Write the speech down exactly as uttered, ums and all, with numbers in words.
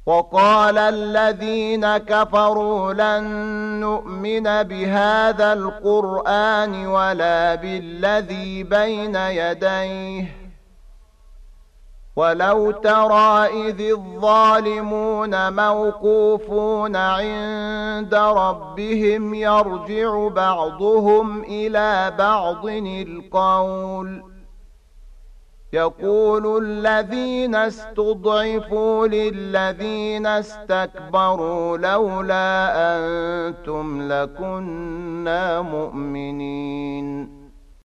وقال الذين كفروا لن نؤمن بهذا القرآن ولا بالذي بين يديه ولو ترى إذ الظالمون موقوفون عند ربهم يرجع بعضهم إلى بعض القول يقول الذين استضعفوا للذين استكبروا لولا أنتم لكنا مؤمنين